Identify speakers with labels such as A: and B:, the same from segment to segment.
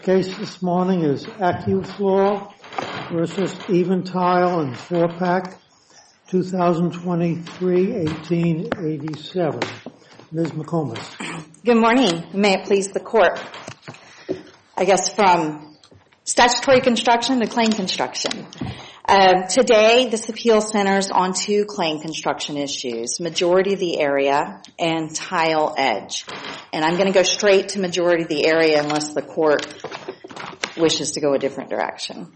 A: Case this morning is Acufloor versus Eventile and 4-Pack, 2023-1887. Ms. McComas.
B: Good morning. May it please the court. I guess from statutory construction to claim construction. Today, this appeal centers on two claim construction issues, majority of the area and tile edge. And I'm going to go straight to majority of the area unless the court wishes to go a different direction.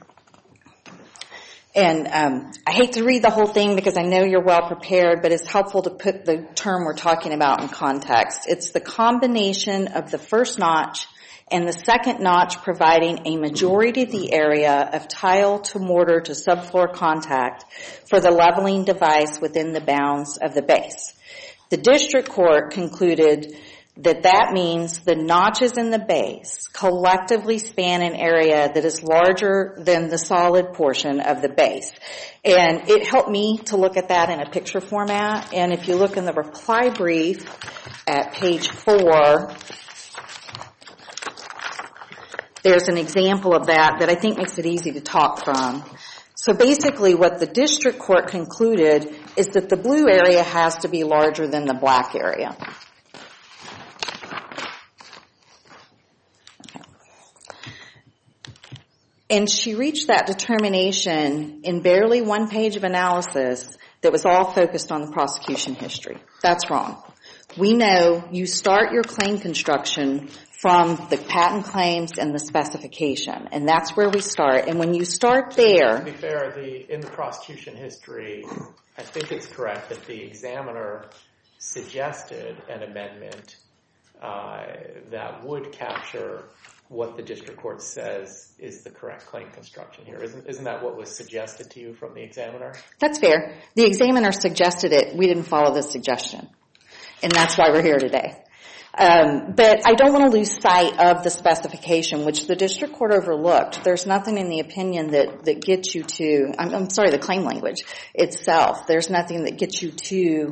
B: And I hate to read the whole thing because I know you're well prepared, but it's helpful to put the term we're talking about in context. It's the combination of the first notch and the second notch providing a majority of the area of tile to mortar to subfloor contact for the leveling device within the bounds of the base. The district court concluded that that means the notches in the base collectively span an area that is larger than the solid portion of the base. And it helped me to look at that in a picture format. And if you look in the reply brief at page 4, there's an example of that I think makes it easy to talk from. So basically what the district court concluded is that the blue area has to be larger than the black area. And she reached that determination in barely one page of analysis that was all focused on the prosecution history. That's wrong. We know you start your claim construction from the patent claims and the specification, and that's where we start. And when you start there...
C: To be fair, in the prosecution history, I think it's correct that the examiner suggested an amendment that would capture what the district court says is the correct claim construction here. Isn't that what was suggested to you from the examiner?
B: That's fair. The examiner suggested it. We didn't follow the suggestion. And that's why we're here today. But I don't want to lose sight of the specification, which the district court overlooked. There's nothing in the opinion that gets you to, the claim language itself. There's nothing that gets you to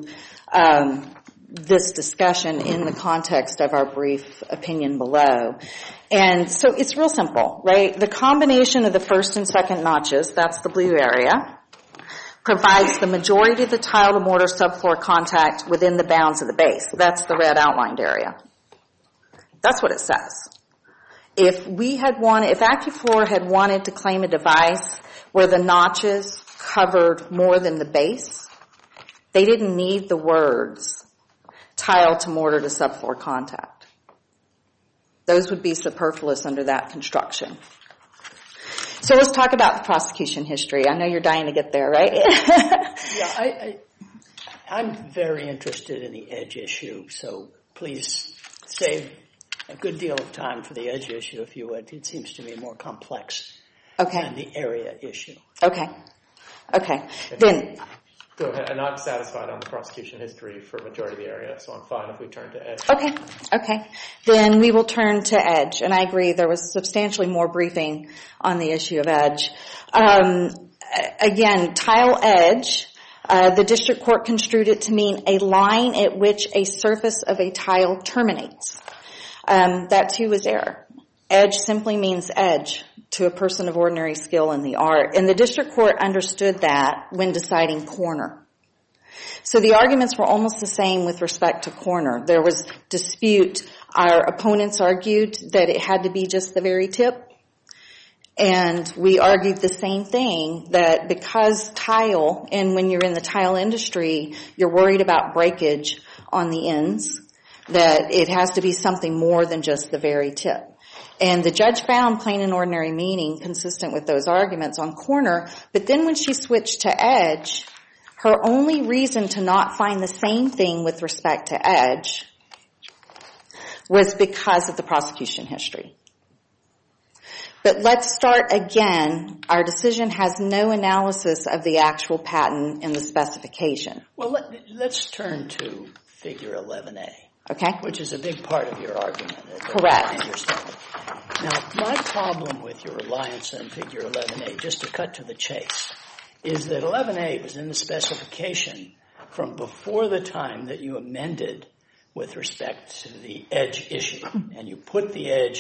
B: this discussion in the context of our brief opinion below. And so it's real simple, right? The combination of the first and second notches, that's the blue area, provides the majority of the tile to mortar subfloor contact within the bounds of the base. That's the red outlined area. That's what it says. If Acufloor had wanted to claim a device where the notches covered more than the base, they didn't need the words tile to mortar to subfloor contact. Those would be superfluous under that construction. So let's talk about the prosecution history. I know you're dying to get there, right?
D: Yeah, I'm very interested in the edge issue, so please save a good deal of time for the edge issue, if you would. It seems to me more complex than the area issue.
B: Okay. Then...
C: Go ahead. I'm not satisfied on the prosecution history for majority of the area, so I'm fine if we turn to edge.
B: Okay. Then we will turn to edge. And I agree, there was substantially more briefing on the issue of edge. Again, tile edge, the district court construed it to mean a line at which a surface of a tile terminates. That too was error. Edge simply means edge to a person of ordinary skill in the art. And the district court understood that when deciding corner. So the arguments were almost the same with respect to corner. There was dispute. Our opponents argued that it had to be just the very tip. And we argued the same thing, that because tile, and when you're in the tile industry, you're worried about breakage on the ends, that it has to be something more than just the very tip. And the judge found plain and ordinary meaning consistent with those arguments on corner, but then when she switched to edge, her only reason to not find the same thing with respect to edge was because of the prosecution history. But let's start again. Our decision has no analysis of the actual patent and the specification.
D: Well, let's turn to figure 11A.
B: Okay.
D: Which is a big part of your argument.
B: Correct.
D: I understand. Now, my problem with your reliance on figure 11A, just to cut to the chase, is that 11A was in the specification from before the time that you amended with respect to the edge issue. And you put the edge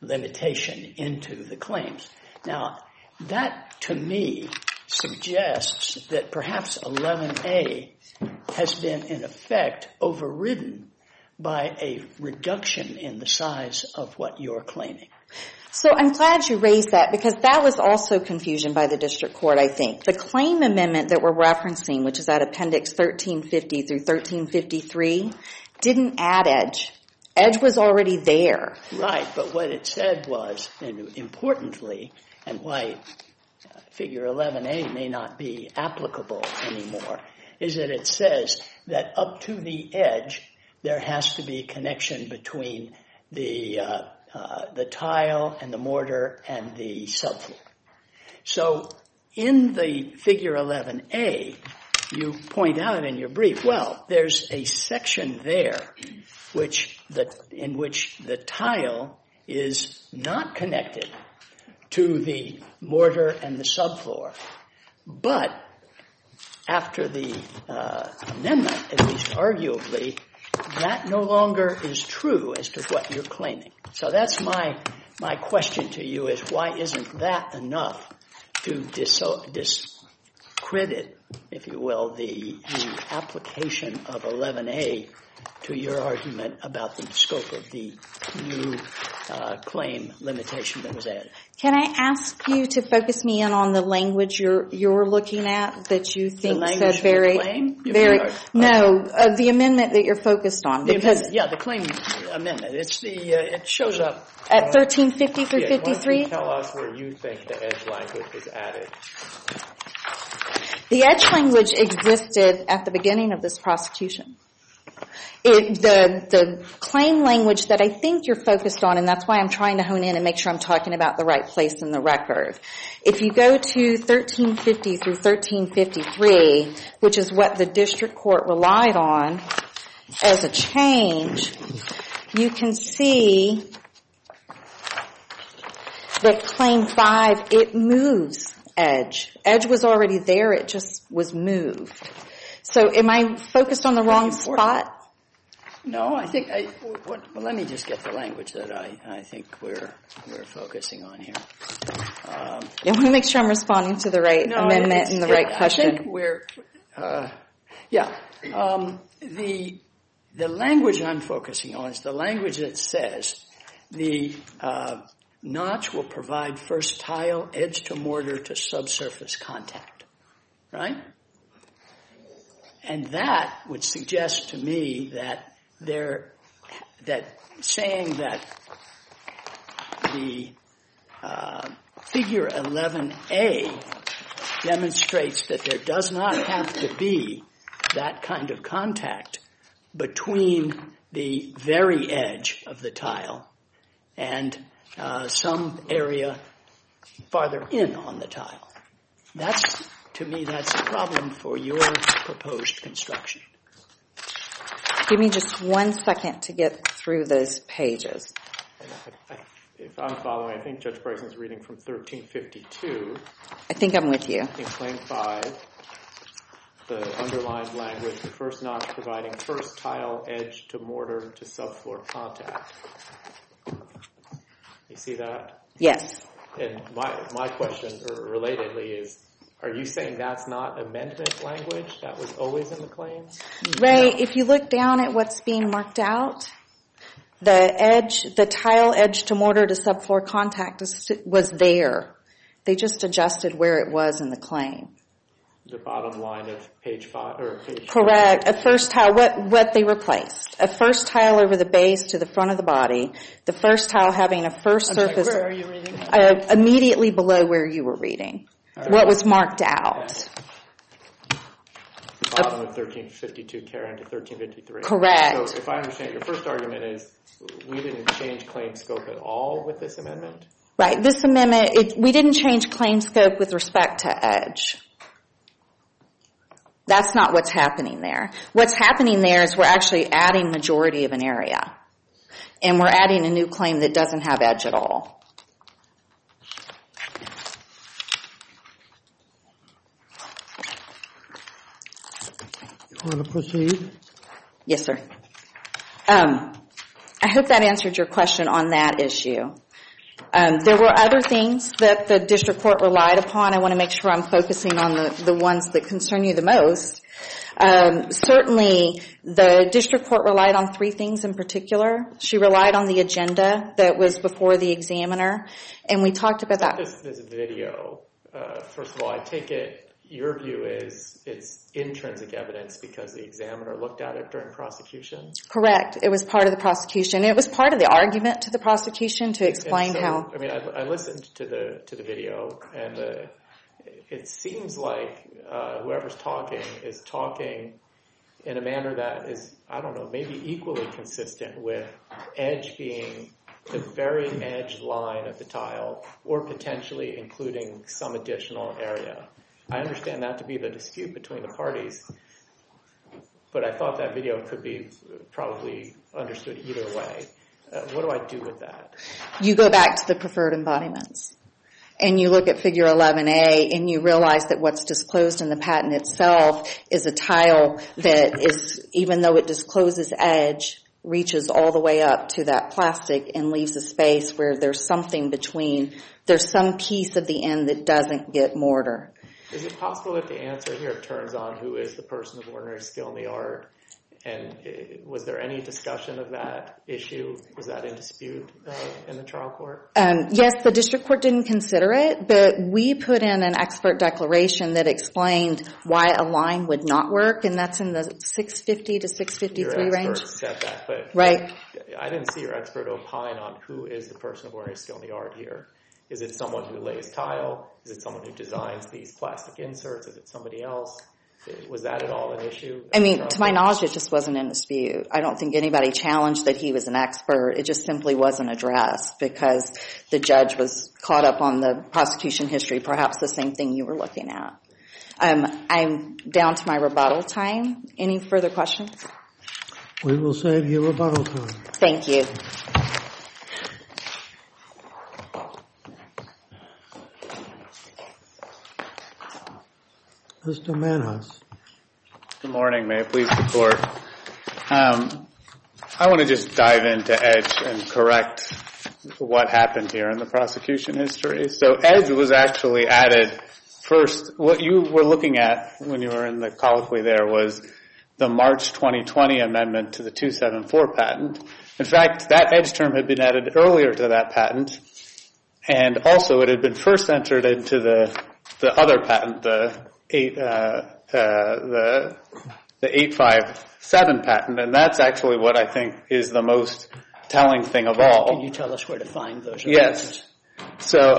D: limitation into the claims. Now, that to me suggests that perhaps 11A has been in effect overridden by a reduction in the size of what you're claiming.
B: So I'm glad you raised that because that was also confusion by the district court, I think. The claim amendment that we're referencing, which is at Appendix 1350 through 1353, didn't add EDGE. EDGE was already there.
D: Right, but what it said was, and importantly, and why Figure 11A may not be applicable anymore, is that it says that up to the edge, there has to be connection between the tile and the mortar and the subfloor. So in the Figure 11A, you point out in your brief, well, there's a section there in which the tile is not connected to the mortar and the subfloor. But after the amendment, at least arguably, that no longer is true as to what you're claiming. So that's my question to you is why isn't that enough to discredit, if you will, the application of 11A to your argument about the scope of the new claim limitation that was added?
B: Can I ask you to focus me in on the language you're looking at that you think said very, the amendment that you're focused on?
D: The claim amendment. It shows up
B: at 1350 through 53.
C: Why don't you tell us where you think the EDGE language was added?
B: The EDGE language existed at the beginning of this prosecution. The claim language that I think you're focused on, and that's why I'm trying to hone in and make sure I'm talking about the right place in the record. If you go to 1350 through 1353, which is what the district court relied on as a change, you can see that claim 5, it moves EDGE. EDGE was already there, it just was moved. So am I focused on the wrong spot?
D: No, I think let me just get the language that I think we're focusing on here.
B: I want to make sure I'm responding to the right amendment and the right question.
D: I think the language I'm focusing on is the language that says the notch will provide first tile edge to mortar to subsurface contact, right? And that would suggest to me that saying that the Figure 11A demonstrates that there does not have to be that kind of contact between the very edge of the tile and some area farther in on the tile. To me, that's a problem for your proposed construction.
B: Give me just 1 second to get through those pages.
C: If I'm following, I think Judge Bryson's reading from 1352.
B: I think I'm with you.
C: In Claim 5, the underlined language, the first notch providing first tile edge to mortar to subfloor contact. You see that?
B: Yes.
C: And my question, or relatedly, is, are you saying that's not amendment language? That was always in the claims?
B: Ray, if you look down at what's being marked out, the tile edge to mortar to subfloor contact was there. They just adjusted where it was in the claim.
C: The bottom line of page 5 or page.
B: Correct. A first tile. What they replaced? A first tile over the base to the front of the body. The first tile having a first surface.
D: Where are you reading?
B: Immediately below where you were reading. Right. What was marked out.
C: The bottom of 1352 carrying to 1353.
B: Correct.
C: So if I understand, your first argument is we didn't change claim scope at all with this amendment?
B: Right. This amendment, we didn't change claim scope with respect to edge. That's not what's happening there. What's happening there is we're actually adding majority of an area. And we're adding a new claim that doesn't have edge at all.
A: Want to proceed?
B: Yes, sir. I hope that answered your question on that issue. There were other things that the district court relied upon. I want to make sure I'm focusing on the ones that concern you the most. Certainly, the district court relied on 3 things in particular. She relied on the agenda that was before the examiner, and we talked about that.
C: This video, first of all, I take it your view is it's intrinsic evidence because the examiner looked at it during prosecution?
B: Correct. It was part of the prosecution. It was part of the argument to the prosecution to explain how.
C: I mean, I listened to the video, and it seems like whoever's talking is talking in a manner that is, I don't know, maybe equally consistent with edge being the very edge line of the tile or potentially including some additional area. I understand that to be the dispute between the parties, but I thought that video could be probably understood either way. What do I do with that?
B: You go back to the preferred embodiments, and you look at Figure 11A, and you realize that what's disclosed in the patent itself is a tile that is, even though it discloses edge, reaches all the way up to that plastic and leaves a space where there's something between, there's some piece of the end that doesn't get mortar.
C: Is it possible that the answer here turns on who is the person of ordinary skill in the art? And was there any discussion of that issue? Was that in dispute in the trial court?
B: Yes, the district court didn't consider it, but we put in an expert declaration that explained why a line would not work, and that's in the 650 to 653 range.
C: Your expert said that, but
B: right.
C: I didn't see your expert opine on who is the person of ordinary skill in the art here. Is it someone who lays tile? Is it someone who designs these plastic inserts? Is it somebody else? Was that at all an issue?
B: I mean, to my knowledge, it just wasn't in dispute. I don't think anybody challenged that he was an expert. It just simply wasn't addressed because the judge was caught up on the prosecution history, perhaps the same thing you were looking at. I'm down to my rebuttal time. Any further questions?
A: We will save you rebuttal time.
B: Thank you.
A: Mr. Manhus.
E: Good morning. May it please the court. I want to just dive into Edge and correct what happened here in the prosecution history. So Edge was actually added first. What you were looking at when you were in the colloquy there was the March 2020 amendment to the 274 patent. In fact, that Edge term had been added earlier to that patent, and also it had been first entered into the other patent, the 857 patent, and that's actually what I think is the most telling thing of all.
D: Can you tell us where to find those?
E: Yes. So,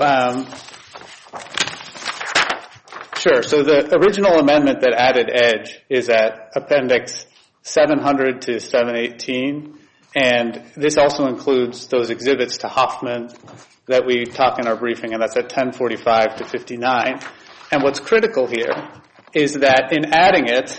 E: sure. So the original amendment that added Edge is at Appendix 700 to 718, and this also includes those exhibits to Hoffman that we talk in our briefing, and that's at 1045 to 59. And what's critical here is that in adding it,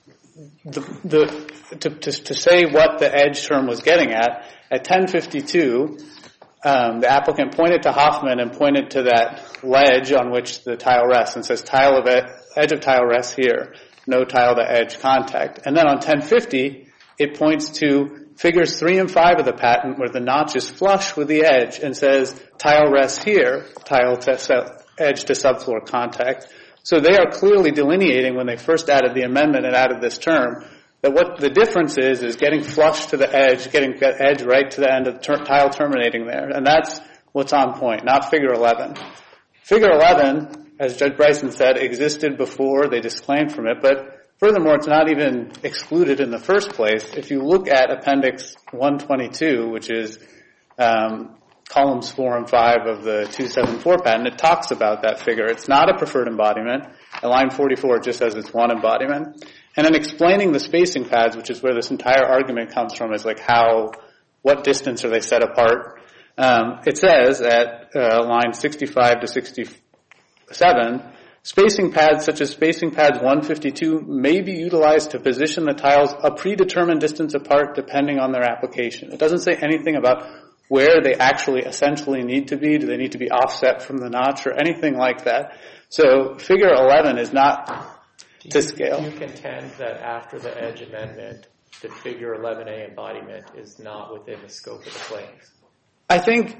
E: to say what the Edge term was getting at 1052, the applicant pointed to Hoffman and pointed to that ledge on which the tile rests and says edge of tile rests here, no tile to edge contact. And then on 1050, it points to figures 3 and 5 of the patent where the notch is flush with the edge and says tile rests here, tile to edge to subfloor contact. So they are clearly delineating when they first added the amendment and added this term that what the difference is getting flush to the edge, getting that edge right to the end of the tile terminating there. And that's what's on point, not Figure 11. Figure 11, as Judge Bryson said, existed before they disclaimed from it, but furthermore, it's not even excluded in the first place. If you look at Appendix 122, which is columns 4 and 5 of the 274 patent, it talks about that figure. It's not a preferred embodiment. At line 44, it just says it's one embodiment. And in explaining the spacing pads, which is where this entire argument comes from, is like what distance are they set apart? It says at line 65 to 67, spacing pads such as spacing pads 152 may be utilized to position the tiles a predetermined distance apart depending on their application. It doesn't say anything about where they actually essentially need to be. Do they need to be offset from the notch or anything like that? So Figure 11 is not to scale.
C: Do you contend that after the Edge amendment, the Figure 11A embodiment is not within the scope of the claims?
E: I think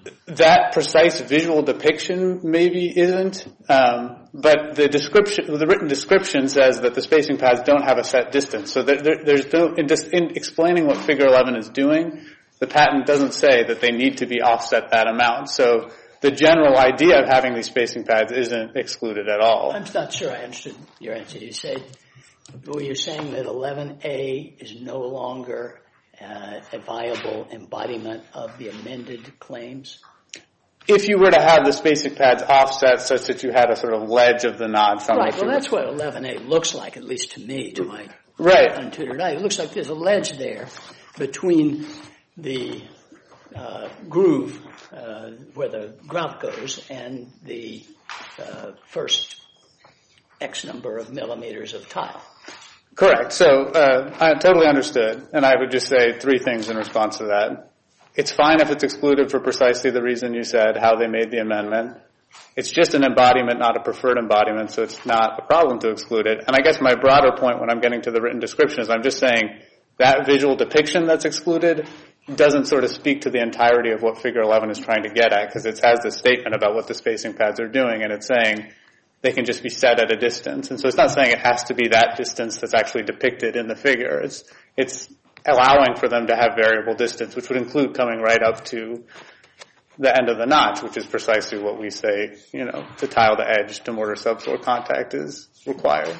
E: That precise visual depiction maybe isn't, but the written description says that the spacing paths don't have a set distance. So there's no, in explaining what Figure 11 is doing, the patent doesn't say that they need to be offset that amount. So the general idea of having these spacing paths isn't excluded at all.
D: I'm not sure I understood your answer. Were you saying that 11A is no longer a viable embodiment of the amended claims?
E: If you were to have the spacing paths offset such that you had a sort of ledge of the notch from
D: right, well, that's what 11A looks like, at least to me, to my untutored eye. It looks like there's a ledge there between the groove where the grout goes and the first X number of millimeters of tile.
E: Correct. So I totally understood, and I would just say three things in response to that. It's fine if it's excluded for precisely the reason you said, how they made the amendment. It's just an embodiment, not a preferred embodiment, so it's not a problem to exclude it. And I guess my broader point when I'm getting to the written description is I'm just saying that visual depiction that's excluded doesn't sort of speak to the entirety of what Figure 11 is trying to get at, because it has this statement about what the spacing paths are doing, and it's saying they can just be set at a distance. And so it's not saying it has to be that distance that's actually depicted in the figure. It's allowing for them to have variable distance, which would include coming right up to the end of the notch, which is precisely what we say, to tile the edge to mortar subfloor contact is required.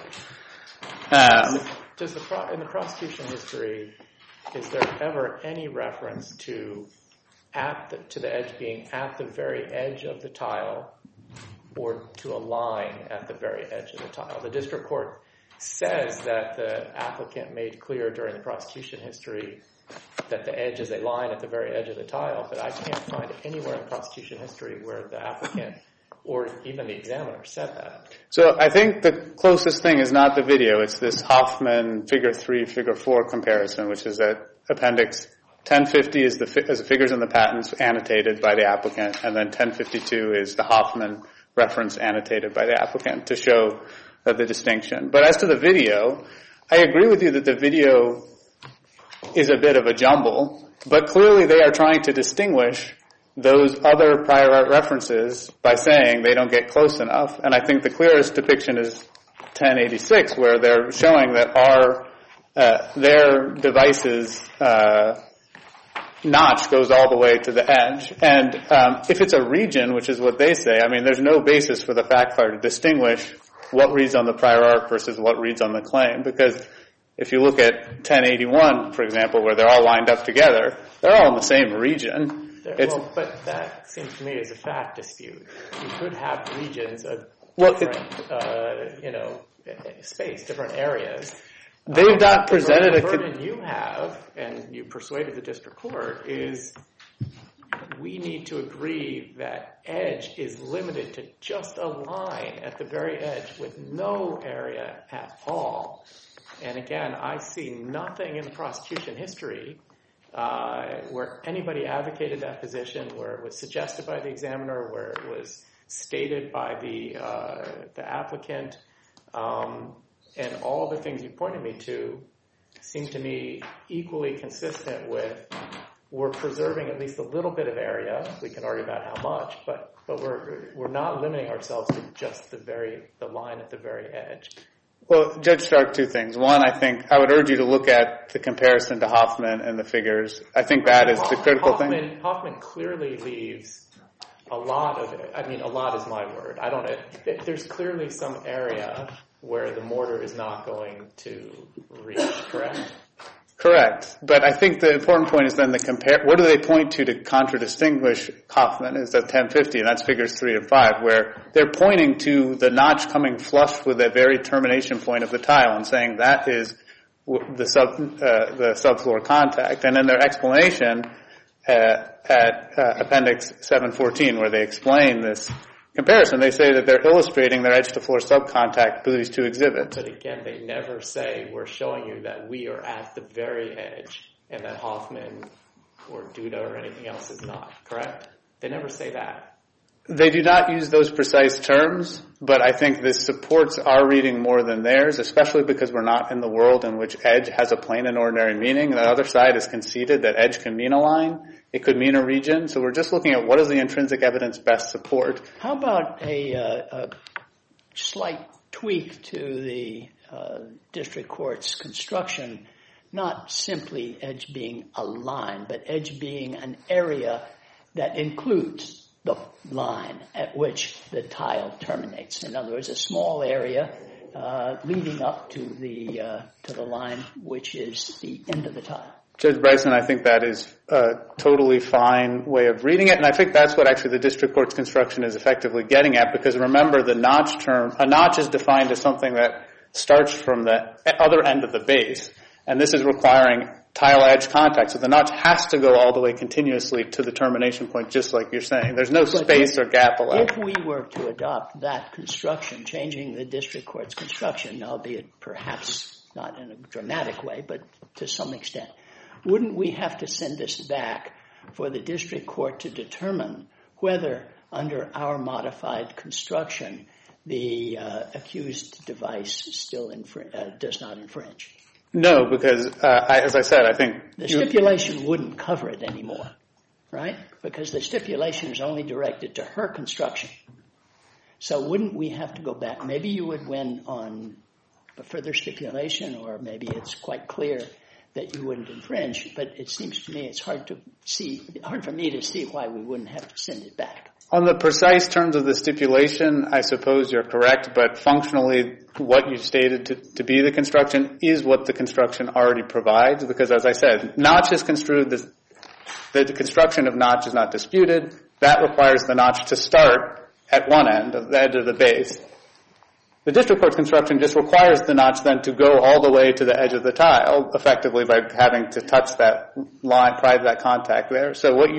C: In the prosecution history, is there ever any reference to the edge being at the very edge of the tile or to a line at the very edge of the tile? The district court says that the applicant made clear during the prosecution history that the edge is a line at the very edge of the tile, but I can't find anywhere in the prosecution history where the applicant or even the examiner said that.
E: So I think the closest thing is not the video. It's this Hoffman Figure 3, Figure 4 comparison, which is at Appendix 1050 is the figures in the patents annotated by the applicant, and then 1052 is the Hoffman reference annotated by the applicant to show the distinction. But as to the video, I agree with you that the video is a bit of a jumble, but clearly they are trying to distinguish those other prior art references by saying they don't get close enough. And I think the clearest depiction is 1086, where they're showing that their device's notch goes all the way to the edge. And if it's a region, which is what they say, there's no basis for the fact finder to distinguish what reads on the prior art versus what reads on the claim. Because if you look at 1081, for example, where they're all lined up together, they're all in the same region.
C: But that seems to me is a fact dispute. You could have regions of different, space, different areas.
E: They've not presented
C: the burden you have, and you persuaded the district court, is we need to agree that edge is limited to just a line at the very edge with no area at all. And again, I see nothing in the prosecution history where anybody advocated that position, where it was suggested by the examiner, where it was stated by the applicant. And all the things you pointed me to seem to me equally consistent with we're preserving at least a little bit of area. We can argue about how much, but we're not limiting ourselves to just the line at the very edge.
E: Well, Judge Stark, two things. One, I think I would urge you to look at the comparison to Hoffman and the figures. I think that is the critical thing.
C: Hoffman clearly leaves a lot of it. A lot is my word. There's clearly some area where the mortar is not going to reach, correct?
E: Correct. But I think the important point is then what do they point to contradistinguish Hoffman is at 1050, and that's figures 3 and 5, where they're pointing to the notch coming flush with the very termination point of the tile and saying that is the subfloor contact. And in their explanation at Appendix 714, where they explain this comparison, they say that they're illustrating their edge-to-floor subcontact with these two exhibits.
C: But again, they never say we're showing you that we are at the very edge and that Hoffman or Duda or anything else is not, correct? They never say that.
E: They do not use those precise terms, but I think this supports our reading more than theirs, especially because we're not in the world in which edge has a plain and ordinary meaning. The other side has conceded that edge can mean a line. It could mean a region. So we're just looking at what does the intrinsic evidence best support.
D: How about a slight tweak to the district court's construction, not simply edge being a line, but edge being an area that includes the line at which the tile terminates. In other words, a small area leading up to the line, which is the end of the tile.
E: Judge Bryson, I think that is a totally fine way of reading it, and I think that's what actually the district court's construction is effectively getting at, because remember the notch term, a notch is defined as something that starts from the other end of the base, and this is requiring tile edge contact. So the notch has to go all the way continuously to the termination point, just like you're saying. There's no space or gap allowed.
D: If we were to adopt that construction, changing the district court's construction, albeit perhaps not in a dramatic way, but to some extent, wouldn't we have to send this back for the district court to determine whether, under our modified construction, the accused device still does not infringe?
E: No, because as I said, I think
D: the stipulation wouldn't cover it anymore, right? Because the stipulation is only directed to her construction. So wouldn't we have to go back? Maybe you would win on a further stipulation, or maybe it's quite clear that you wouldn't infringe. But it seems to me it's hard for me to see why we wouldn't have to send it back.
E: On the precise terms of the stipulation, I suppose you're correct, but functionally what you stated to be the construction is what the construction already provides, because as I said, notch is construed, the construction of notch is not disputed. That requires the notch to start at one end, of the edge of the base. The district court's construction just requires the notch then to go all the way to the edge of the tile, effectively by having to touch that line, prior to that contact there. So what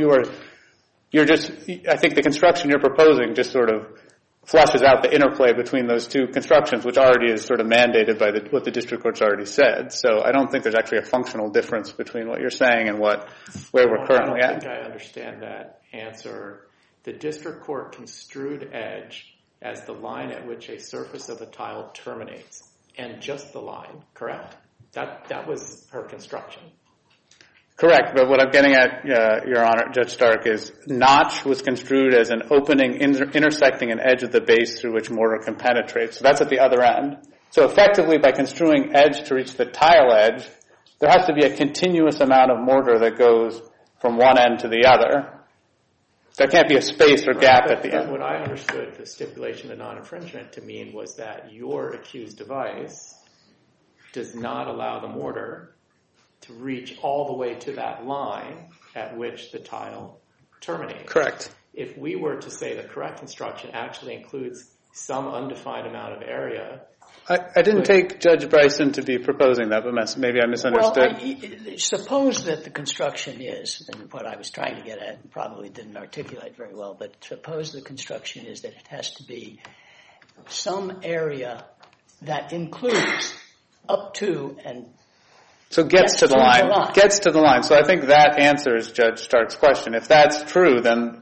E: I think the construction you're proposing just sort of flushes out the interplay between those two constructions, which already is sort of mandated by what the district court's already said. So I don't think there's actually a functional difference between what you're saying and where we're currently at.
C: I don't think I understand that answer. The district court construed edge as the line at which a surface of a tile terminates, and just the line, correct? That was her construction.
E: Correct, but what I'm getting at, Your Honor, Judge Stark, is notch was construed as an opening intersecting an edge of the base through which mortar can penetrate. So that's at the other end. So effectively, by construing edge to reach the tile edge, there has to be a continuous amount of mortar that goes from one end to the other. There can't be a space or gap at the end.
C: What I understood the stipulation of non-infringement to mean was that your accused device does not allow the mortar to reach all the way to that line at which the tile terminates.
E: Correct.
C: If we were to say the correct construction actually includes some undefined amount of area.
E: I didn't take Judge Bryson to be proposing that, but maybe I misunderstood.
D: Well, suppose that the construction is, and what I was trying to get at and probably didn't articulate very well, but suppose the construction is that it has to be some area that includes up to and
E: so gets to the line. Gets to the line. So I think that answers Judge Stark's question. If that's true, then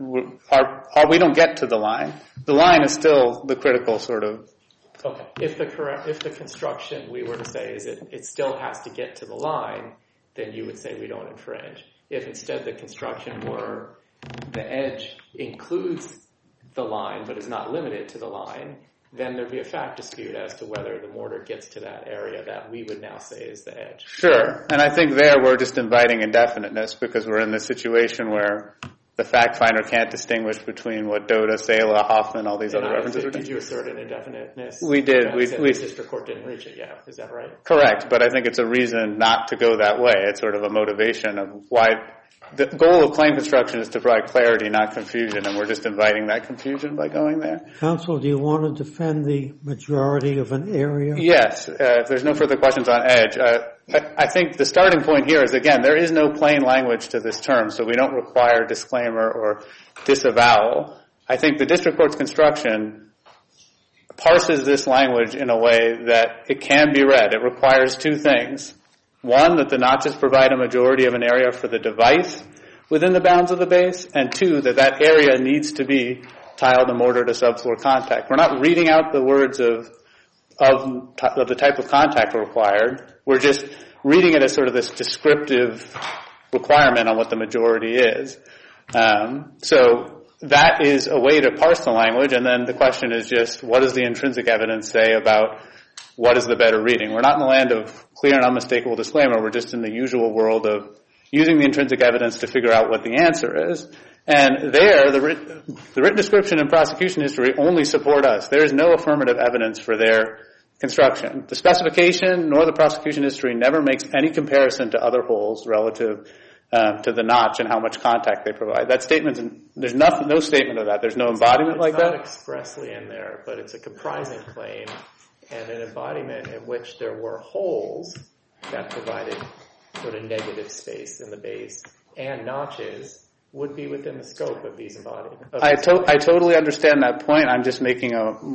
E: we don't get to the line. The line is still the critical sort of.
C: Okay. If the construction we were to say is it still has to get to the line, then you would say we don't infringe. If instead the construction were the edge includes the line but is not limited to the line, then there'd be a fact dispute as to whether the mortar gets to that area that we would now say is the edge.
E: Sure. And I think there we're just inviting indefiniteness because we're in this situation where the fact finder can't distinguish between what Doda, Sala, Hoffman, all these other references are doing.
C: Did you assert an indefiniteness?
E: We did.
C: The district court didn't reach it yet. Is that right?
E: Correct. But I think it's a reason not to go that way. It's sort of a motivation of why the goal of claim construction is to provide clarity, not confusion, and we're just inviting that confusion by going there.
A: Counsel, do you want to defend the majority of an area?
E: Yes. If there's no further questions on edge, I think the starting point here is, again, there is no plain language to this term, so we don't require disclaimer or disavowal. I think the district court's construction parses this language in a way that it can be read. It requires two things. One, that the notches provide a majority of an area for the device within the bounds of the base, and two, that area needs to be tile to mortar to subfloor contact. We're not reading out the words of the type of contact required. We're just reading it as sort of this descriptive requirement on what the majority is. So that is a way to parse the language, and then the question is just, what does the intrinsic evidence say about what is the better reading? We're not in the land of clear and unmistakable disclaimer. We're just in the usual world of using the intrinsic evidence to figure out what the answer is. And there, the written description and prosecution history only support us. There is no affirmative evidence for their construction. The specification nor the prosecution history never makes any comparison to other holes relative to the notch and how much contact they provide. That statement, there's no statement of that. There's no embodiment like that.
C: It's not expressly in there, but it's a comprising claim and an embodiment in which there were holes that provided sort of negative space in the base, and notches would be within the scope of these embodiments.
E: I totally understand that point. I'm just making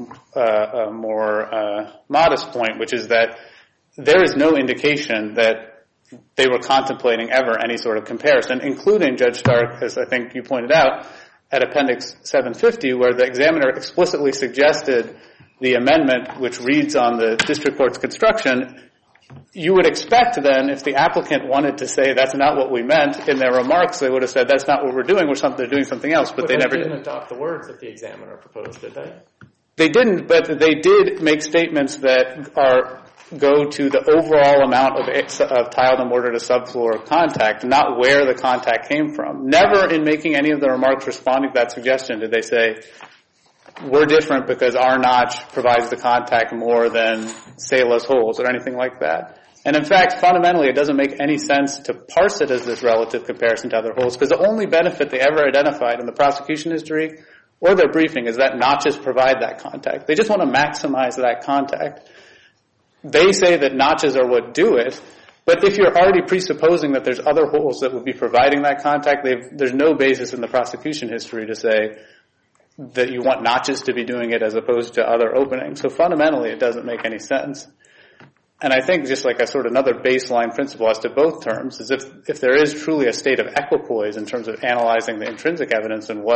E: a more modest point, which is that there is no indication that they were contemplating ever any sort of comparison, including, Judge Stark, as I think you pointed out, at Appendix 750, where the examiner explicitly suggested the amendment which reads on the district court's construction. You would expect then, if the applicant wanted to say that's not what we meant, in their remarks they would have said that's not what we're doing, they're doing something else, but they never did.
C: They didn't adopt the words that the examiner proposed, did they?
E: They didn't, but they did make statements that go to the overall amount of tile to mortar to subfloor contact, not where the contact came from. Never in making any of the remarks responding to that suggestion did they say, we're different because our notch provides the contact more than Sayla's holes or anything like that. And in fact, fundamentally, it doesn't make any sense to parse it as this relative comparison to other holes, because the only benefit they ever identified in the prosecution history or their briefing is that notches provide that contact. They just want to maximize that contact. They say that notches are what do it, but if you're already presupposing that there's other holes that would be providing that contact, there's no basis in the prosecution history to say that you want notches to be doing it as opposed to other openings. So fundamentally, it doesn't make any sense. And I think just like a sort of another baseline principle as to both terms is if there is truly a state of equipoise in terms of analyzing the intrinsic evidence and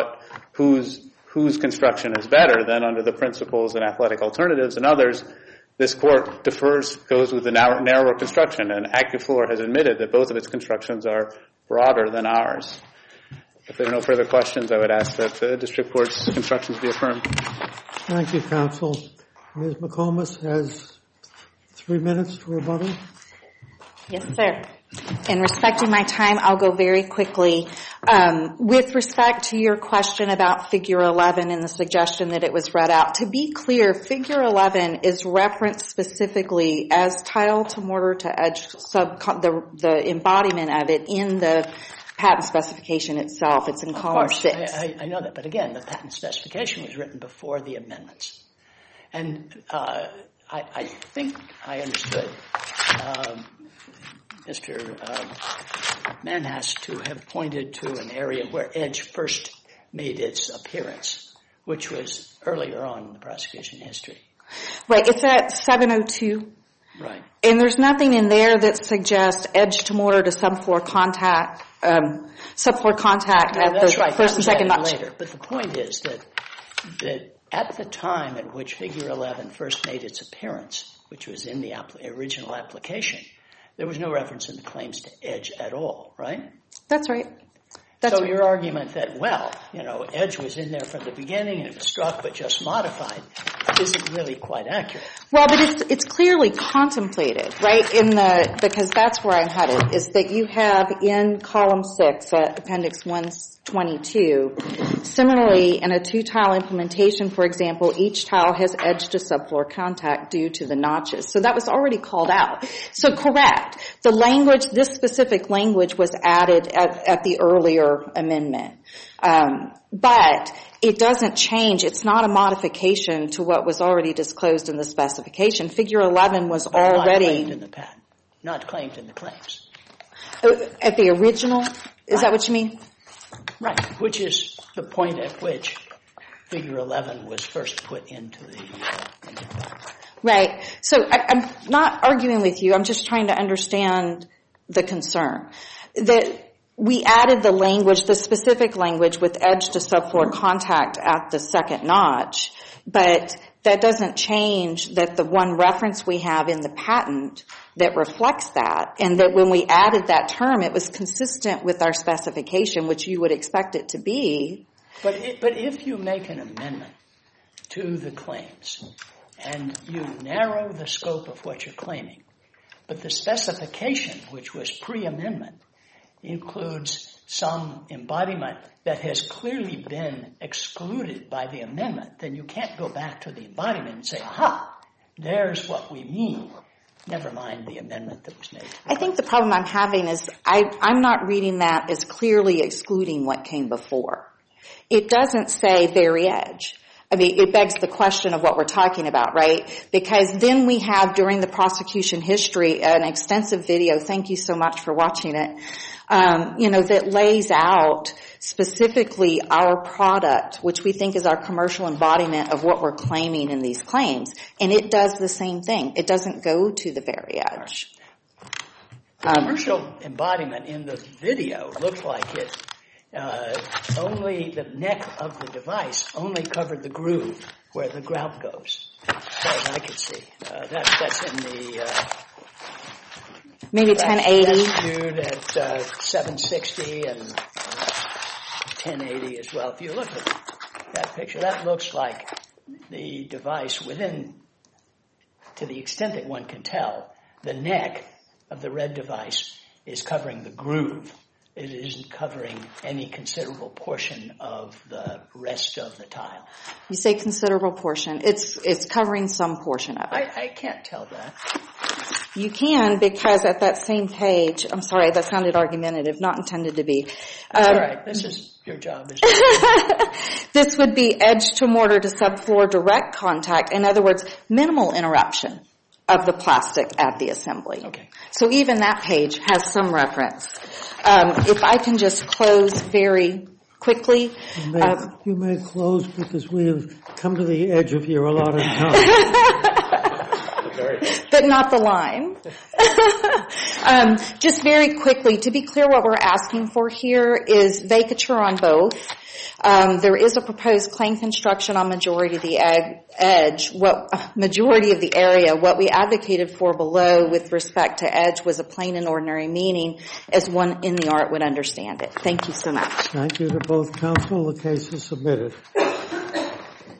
E: whose construction is better, then under the principles and athletic alternatives and others, this court goes with the narrower construction, and Acufloor has admitted that both of its constructions are broader than ours. If there are no further questions, I would ask that the district court's constructions be affirmed.
A: Thank you, counsel. Ms. McComas has 3 minutes to rebuttal.
B: Yes, sir. In respecting my time, I'll go very quickly. With respect to your question about Figure 11 and the suggestion that it was read out, to be clear, Figure 11 is referenced specifically as tile to mortar to edge, the embodiment of it in the patent specification itself. It's in column 6.
D: I know that, but again, the patent specification was written before the amendments. And I think I understood Mr. Mann has to have pointed to an area where Edge first made its appearance, which was earlier on in the prosecution history.
B: Right, it's at 702.
D: Right.
B: And there's nothing in there that suggests edge to mortar to subfloor contact at the first and second notch.
D: Later. But the point is that at the time at which Figure 11 first made its appearance, which was in the original application, there was no reference in the claims to edge at all, right?
B: That's right.
D: So your argument that, edge was in there from the beginning and it was struck but just modified isn't really quite accurate.
B: Well, but it's clearly contemplated, right, because that's where I'm headed, is that you have in column 6, appendix 122, similarly in a 2-tile implementation, for example, each tile has edge to subfloor contact due to the notches. So that was already called out. So correct. The language, this specific language was added at the earlier amendment. But it doesn't change. It's not a modification to what was already disclosed in the specification. Figure 11 was already...
D: Not claimed in the patent. Not claimed in the claims.
B: At the original? Is that what you mean?
D: Right. Which is the point at which Figure 11 was first put into the...
B: Right. So I'm not arguing with you. I'm just trying to understand the concern. we added the language, the specific language with edge to subfloor contact at the second notch, but that doesn't change that the one reference we have in the patent that reflects that, and that when we added that term, it was consistent with our specification, which you would expect it to be.
D: But if you make an amendment to the claims and you narrow the scope of what you're claiming, but the specification, which was pre-amendment, includes some embodiment that has clearly been excluded by the amendment, then you can't go back to the embodiment and say, aha, there's what we mean. Never mind the amendment that was made.
B: I think the problem I'm having is I'm not reading that as clearly excluding what came before. It doesn't say very edge. I mean, it begs the question of what we're talking about, right? Because then we have, during the prosecution history, an extensive video, thank you so much for watching it, that lays out specifically our product, which we think is our commercial embodiment of what we're claiming in these claims. And it does the same thing. It doesn't go to the very edge.
D: The commercial embodiment in the video looks like it only the neck of the device only covered the groove where the grout goes, as far as I could see. That's in the
B: maybe 1080.
D: That's viewed at 760 and 1080 as well. If you look at that picture, that looks like the device within, to the extent that one can tell, the neck of the red device is covering the groove. It isn't covering any considerable portion of the rest of the tile.
B: You say considerable portion. It's covering some portion of it.
D: I can't tell that.
B: You can, because at that same page, I'm sorry, that sounded argumentative, not intended to be.
D: That's all right. This is your job.
B: This would be edge to mortar to subfloor direct contact. In other words, minimal interruption of the plastic at the assembly.
D: Okay.
B: So even that page has some reference. If I can just close very quickly.
A: You may close because we have come to the edge of your allotted time.
B: But not the line. Just very quickly, to be clear, what we're asking for here is vacature on both. There is a proposed claim construction on majority of the edge. Majority of the area. What we advocated for below with respect to edge was a plain and ordinary meaning as one in the art would understand it. Thank you so much.
A: Thank you to both counsel. The case is submitted.